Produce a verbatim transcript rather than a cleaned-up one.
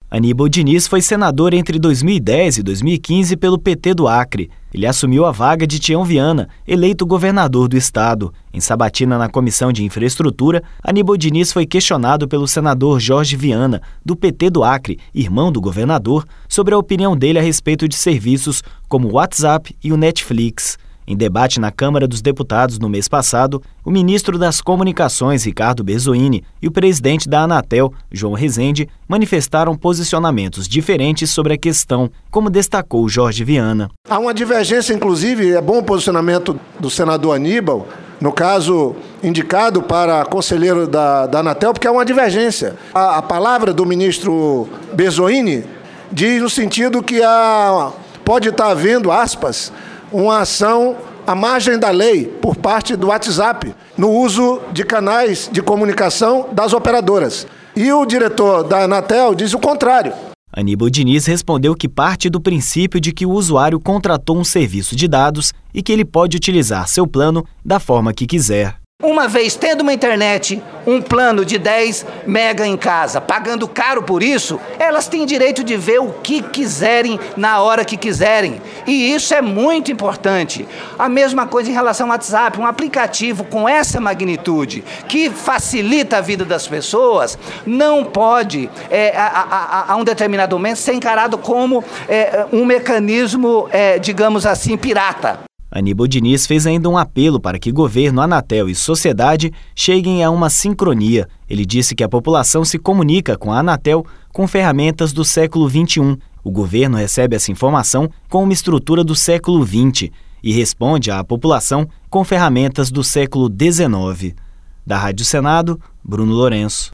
Aníbal Diniz foi senador entre dois mil e dez e dois mil e quinze pelo P T do Acre. Ele assumiu a vaga de Tião Viana, eleito governador do estado. Em sabatina na Comissão de Infraestrutura, Aníbal Diniz foi questionado pelo senador Jorge Viana, do P T do Acre, irmão do governador, sobre a opinião dele a respeito de serviços como o WhatsApp e o Netflix. Em debate na Câmara dos Deputados no mês passado, o ministro das Comunicações, Ricardo Berzoini, e o presidente da Anatel, João Rezende, manifestaram posicionamentos diferentes sobre a questão, como destacou Jorge Viana. Há uma divergência, inclusive, é bom o posicionamento do senador Aníbal, no caso, indicado para conselheiro da, da Anatel, porque há uma divergência. A, a palavra do ministro Berzoini diz no sentido que há, pode estar havendo, aspas, uma ação à margem da lei por parte do WhatsApp no uso de canais de comunicação das operadoras. E o diretor da Anatel diz o contrário. Aníbal Diniz respondeu que parte do princípio de que o usuário contratou um serviço de dados e que ele pode utilizar seu plano da forma que quiser. Uma vez tendo uma internet, um plano de dez mega em casa, pagando caro por isso, elas têm direito de ver o que quiserem na hora que quiserem. E isso é muito importante. A mesma coisa em relação ao WhatsApp, um aplicativo com essa magnitude, que facilita a vida das pessoas, não pode, é, a, a, a um determinado momento, ser encarado como é, um mecanismo, é, digamos assim, pirata. Aníbal Diniz fez ainda um apelo para que governo, Anatel e sociedade cheguem a uma sincronia. Ele disse que a população se comunica com a Anatel com ferramentas do século vinte e um. O governo recebe essa informação com uma estrutura do século vinte e responde à população com ferramentas do século dezenove. Da Rádio Senado, Bruno Lourenço.